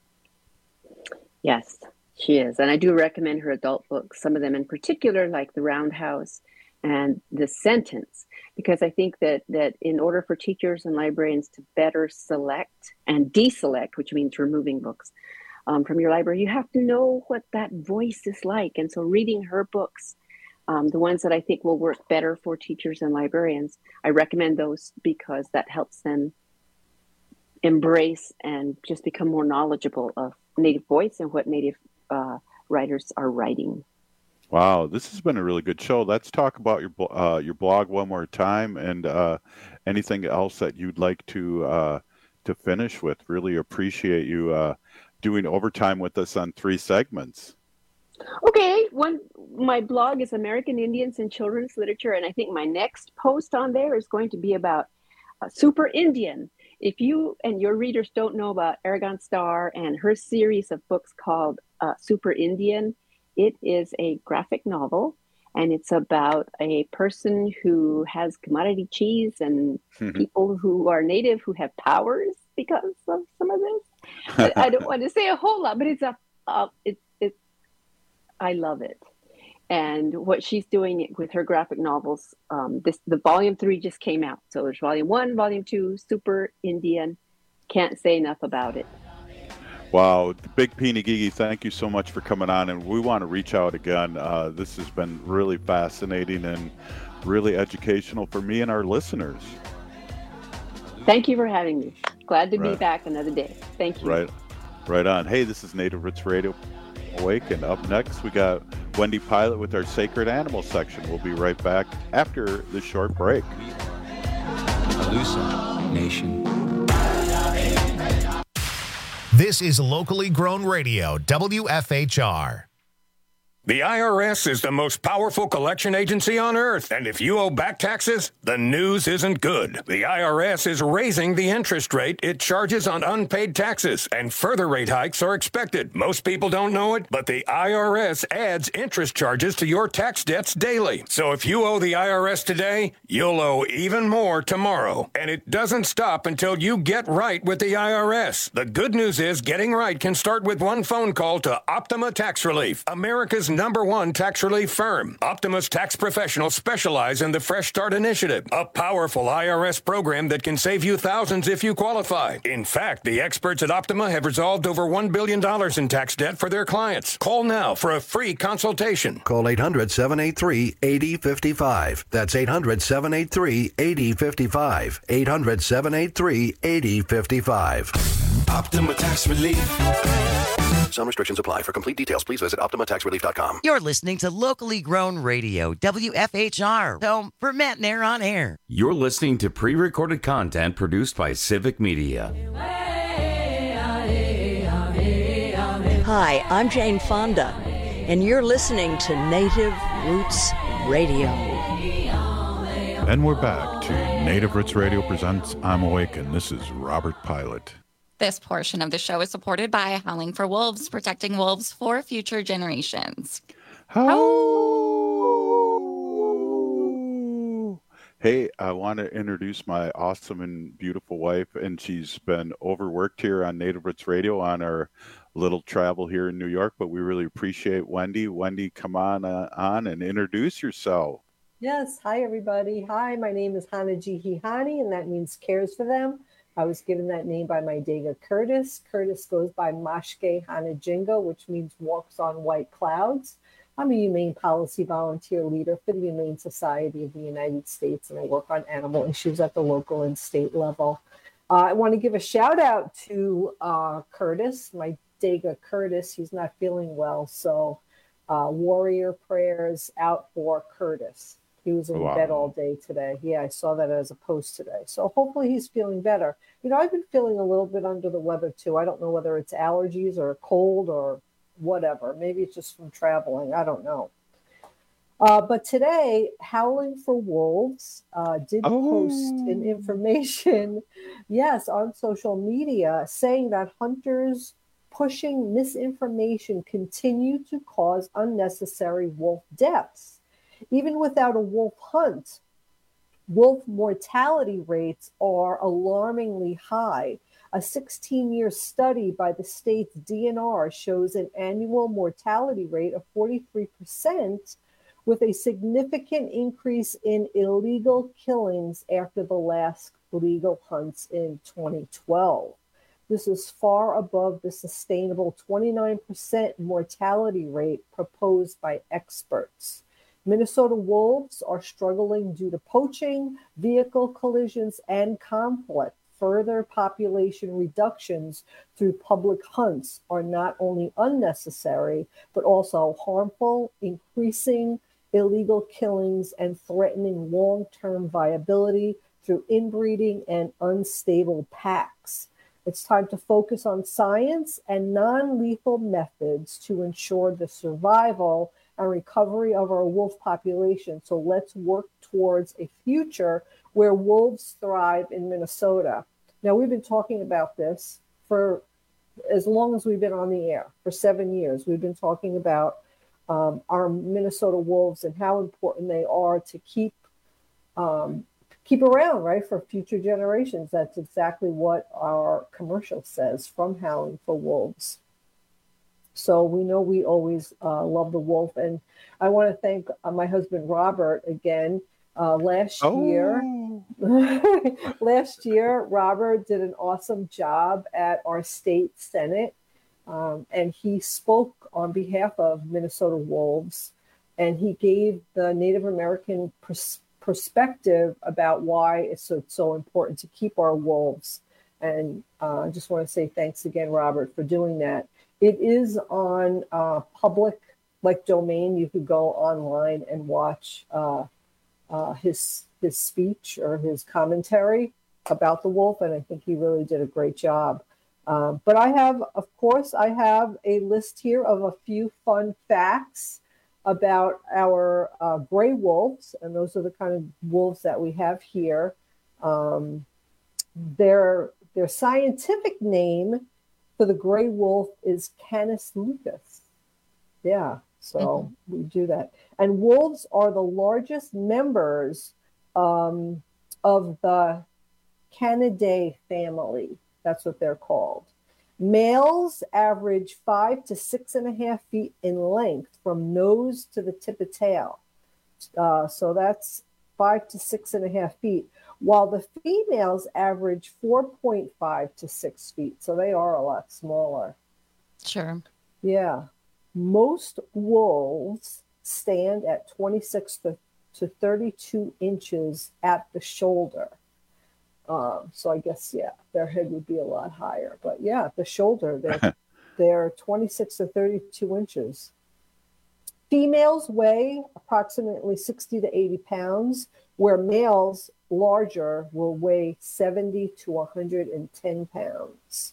Yes, she is. And I do recommend her adult books, some of them in particular, like The Roundhouse and The Sentence, because I think that in order for teachers and librarians to better select and deselect, which means removing books from your library, you have to know what that voice is like. And so reading her books, the ones that I think will work better for teachers and librarians, I recommend those because that helps them embrace and just become more knowledgeable of Native voice and what Native writers are writing. Wow, this has been a really good show. Let's talk about your blog one more time, and anything else that you'd like to finish with. Really appreciate you doing overtime with us on 3 segments. Okay, my blog is American Indians in Children's Literature, and I think my next post on there is going to be about Super Indian. If you and your readers don't know about Aragon Starr and her series of books called Super Indian, it is a graphic novel, and it's about a person who has commodity cheese and people who are Native who have powers because of some of this. I don't want to say a whole lot, but I love it. And what she's doing with her graphic novels, the volume 3 just came out. So there's volume 1, volume 2, Super Indian. Can't say enough about it. Wow. Big Peeny Gigi, thank you so much for coming on. And we want to reach out again. This has been really fascinating and really educational for me and our listeners. Thank you for having me. Glad to be back another day. Thank you. Right on. Hey, this is Native Roots Radio Awake, and up next we got Wendy Pilot with our Sacred Animal section. We'll be right back after this short break. Alusa Nation. This is locally grown radio, WFHR. The IRS is the most powerful collection agency on earth, and if you owe back taxes, the news isn't good. The IRS is raising the interest rate it charges on unpaid taxes, and further rate hikes are expected. Most people don't know it, but the IRS adds interest charges to your tax debts daily. So if you owe the IRS today, you'll owe even more tomorrow. And it doesn't stop until you get right with the IRS. The good news is getting right can start with one phone call to Optima Tax Relief, America's #1 tax relief firm. Optima's tax professionals specialize in the Fresh Start Initiative, a powerful IRS program that can save you thousands if you qualify. In fact, the experts at Optima have resolved over $1 billion in tax debt for their clients. Call now for a free consultation. Call 800-783-8055. That's 800-783-8055. 800-783-8055. Optima Tax Relief. Some restrictions apply. For complete details, please visit OptimaTaxRelief.com. You're listening to locally grown radio, WFHR, home for Matt Nair on air. You're listening to pre-recorded content produced by Civic Media. Hi, I'm Jane Fonda, and you're listening to Native Roots Radio. And we're back to Native Roots Radio presents I'm Awake, and this is Robert Pilot. This portion of the show is supported by Howling for Wolves, protecting wolves for future generations. Hey, I want to introduce my awesome and beautiful wife, and she's been overworked here on Native Roots Radio on our little travel here in New York, but we really appreciate Wendy. Wendy, come on and introduce yourself. Yes. Hi, everybody. Hi, my name is Hana Jihihani, and that means cares for them. I was given that name by my Dega Curtis. Curtis goes by Mashke Hana Jingo, which means walks on white clouds. I'm a humane policy volunteer leader for the Humane Society of the United States, and I work on animal issues at the local and state level. I want to give a shout out to Curtis, my Dega Curtis. He's not feeling well, so warrior prayers out for Curtis. He was in bed all day today. Yeah, I saw that as a post today. So hopefully he's feeling better. You know, I've been feeling a little bit under the weather too. I don't know whether it's allergies or a cold or whatever. Maybe it's just from traveling. I don't know. But today, Howling for Wolves did post an information, yes, on social media saying that hunters pushing misinformation continue to cause unnecessary wolf deaths. Even without a wolf hunt, wolf mortality rates are alarmingly high. A 16-year study by the state's DNR shows an annual mortality rate of 43%, with a significant increase in illegal killings after the last legal hunts in 2012. This is far above the sustainable 29% mortality rate proposed by experts. Minnesota wolves are struggling due to poaching, vehicle collisions, and conflict. Further population reductions through public hunts are not only unnecessary, but also harmful, increasing illegal killings and threatening long-term viability through inbreeding and unstable packs. It's time to focus on science and non-lethal methods to ensure the survival and recovery of our wolf population. So let's work towards a future where wolves thrive in Minnesota. Now, we've been talking about this for as long as we've been on the air, for 7 years. We've been talking about our Minnesota wolves and how important they are to keep around, right, for future generations. That's exactly what our commercial says from Howling for Wolves. So we know we always love the wolf. And I want to thank my husband, Robert, again. Last year, Robert did an awesome job at our state Senate. And he spoke on behalf of Minnesota Wolves, and he gave the Native American perspective about why it's so important to keep our wolves. And I just want to say thanks again, Robert, for doing that. It is on public domain. You could go online and watch his speech or his commentary about the wolf, and I think he really did a great job. But I have a list here of a few fun facts about our gray wolves, and those are the kind of wolves that we have here. Their scientific name for the gray wolf is Canis lupus. Yeah, so we do that. And wolves are the largest members of the Canidae family. That's what they're called. Males average 5 to 6.5 feet in length from nose to the tip of tail. So that's 5 to 6.5 feet, while the females average 4.5 to 6 feet. So they are a lot smaller. Sure. Yeah. Most wolves stand at 26 to 32 inches at the shoulder. So I guess, yeah, their head would be a lot higher. But yeah, at the shoulder, they're 26 to 32 inches. Females weigh approximately 60 to 80 pounds, where males larger will weigh 70 to 110 pounds.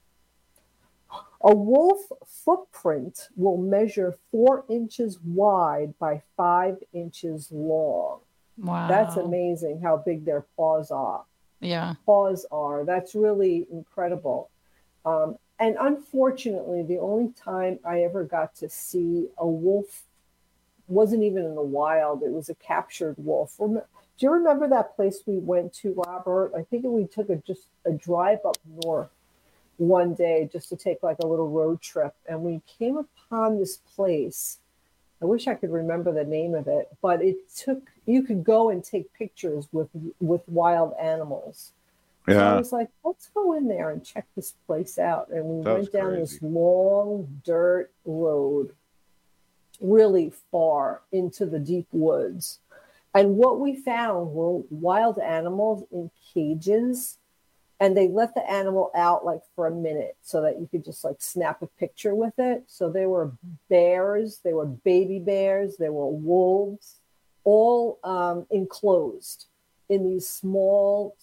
A wolf footprint will measure 4 inches wide by 5 inches long. Wow. That's amazing how big their paws are. Yeah. Paws are. That's really incredible. And unfortunately, the only time I ever got to see a wolf wasn't even in the wild. It was a captured wolf. Do you remember that place we went to, Robert? I think we took just a drive up north one day just to take like a little road trip. And we came upon this place. I wish I could remember the name of it, but it took you could go and take pictures with wild animals. Yeah. So I was like, let's go in there and check this place out. And we That was went down crazy. this long dirt road, really far into the deep woods. And what we found were wild animals in cages, and they let the animal out like for a minute so that you could just like snap a picture with it. So there were bears, there were baby bears, there were wolves, all enclosed in these small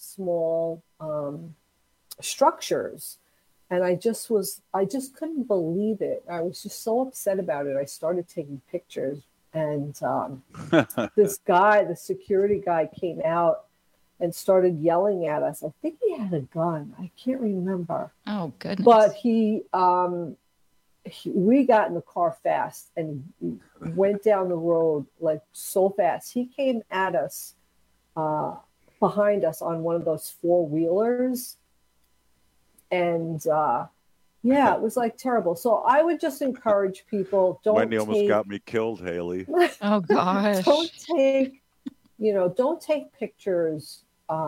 structures. And I just couldn't believe it. I was just so upset about it. I started taking pictures, and this guy, the security guy, came out and started yelling at us. I think he had a gun. I can't remember. Oh, goodness. But we got in the car fast and went down the road like so fast. He came at us behind us on one of those 4-wheelers. And yeah, it was like terrible. So I would just encourage people, Wendy almost got me killed, Haley. Oh, gosh. Don't take pictures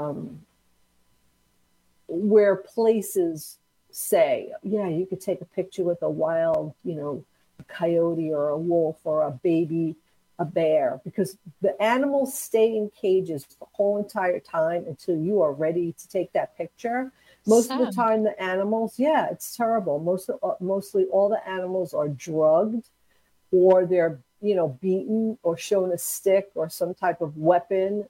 where places say, yeah, you could take a picture with a wild, a coyote or a wolf or a bear, because the animals stay in cages the whole entire time until you are ready to take that picture. Most of the time, the animals, it's terrible. Mostly all the animals are drugged, or they're, beaten or shown a stick or some type of weapon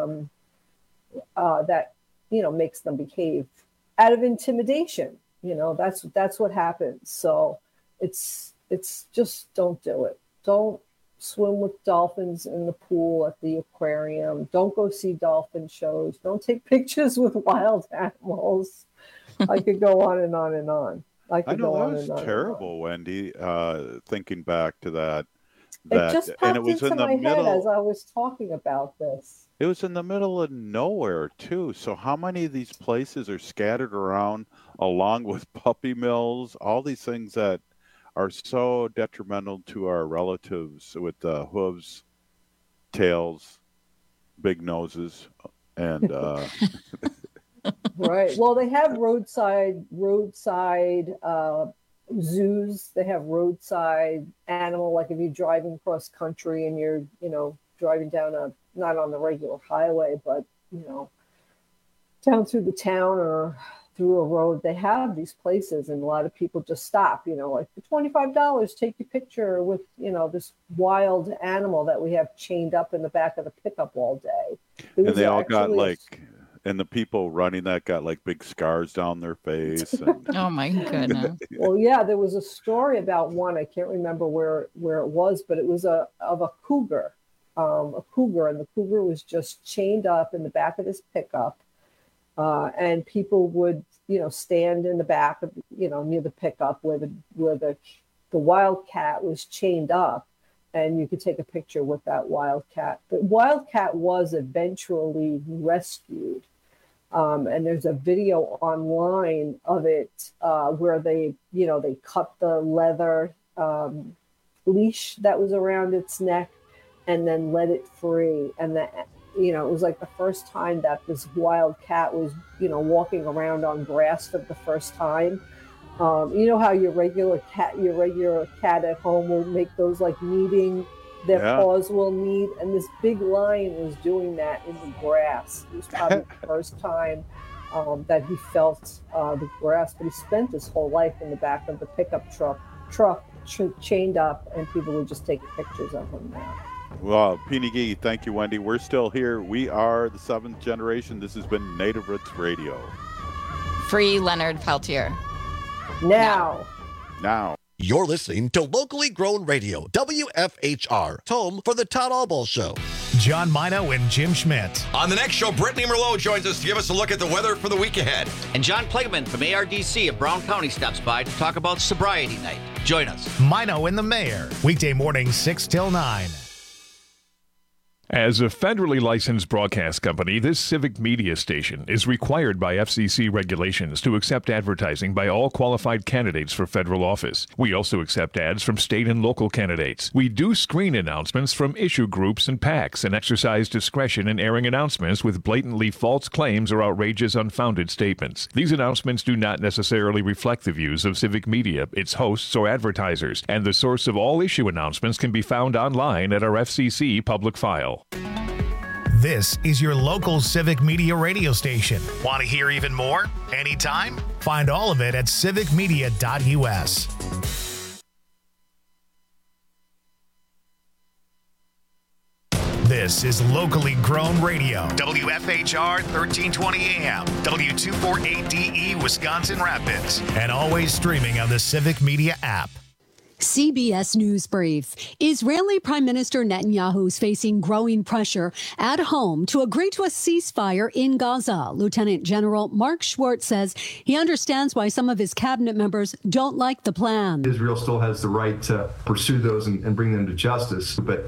that, makes them behave out of intimidation. That's what happens. So it's just, don't do it. Don't swim with dolphins in the pool at the aquarium. Don't go see dolphin shows. Don't take pictures with wild animals. I could go on and on and on. I know that was terrible, Wendy. Thinking back to that, it just popped and it was into in the my middle. head as I was talking about this. It was in the middle of nowhere too. So how many of these places are scattered around, along with puppy mills, all these things that are so detrimental to our relatives with hooves, tails, big noses, and right. Well, they have roadside zoos. They have roadside animal, like if you're driving cross country and you're, driving down not on the regular highway, but, down through the town or through a road, they have these places, and a lot of people just stop, like for $25, take your picture with, this wild animal that we have chained up in the back of the pickup all day. And they all got and the people running that got like big scars down their face. And... Oh my goodness. Well, yeah, there was a story about one. I can't remember where it was, but it was of a cougar, and the cougar was just chained up in the back of this pickup, and people would, stand in the back of, near the pickup where the wildcat was chained up, and you could take a picture with that wildcat. The wildcat was eventually rescued. And there's a video online of it where they cut the leather leash that was around its neck and then let it free. And that, it was like the first time that this wild cat was, walking around on grass for the first time. You know how your regular cat at home will make those like kneading, their paws will knead, and this big lion was doing that in the grass. It was probably the first time that he felt the grass, but he spent his whole life in the back of the pickup truck chained up, and people would just take pictures of him now. Well, Peony Gee, thank you, Wendy. We're still here. We are the 7th generation. This has been Native Roots Radio. Free Leonard Peltier. Now. You're listening to locally grown radio, WFHR, home for the Todd Albaugh Show. John Mino and Jim Schmidt. On the next show, Brittany Merlot joins us to give us a look at the weather for the week ahead. And John Plegman from ARDC of Brown County stops by to talk about sobriety night. Join us. Mino and the Mayor, weekday morning 6 till 9. As a federally licensed broadcast company, this civic media station is required by FCC regulations to accept advertising by all qualified candidates for federal office. We also accept ads from state and local candidates. We do screen announcements from issue groups and PACs and exercise discretion in airing announcements with blatantly false claims or outrageous, unfounded statements. These announcements do not necessarily reflect the views of civic media, its hosts, or advertisers, and the source of all issue announcements can be found online at our FCC public file. This is your local civic media radio station. Want to hear even more? Anytime? Find all of it at civicmedia.us. This is locally grown radio. WFHR 1320 AM, W248DE Wisconsin Rapids, and always streaming on the Civic Media app. CBS News Brief. Israeli Prime Minister Netanyahu is facing growing pressure at home to agree to a ceasefire in Gaza. Lieutenant General Mark Schwartz says he understands why some of his cabinet members don't like the plan. Israel still has the right to pursue those and bring them to justice, but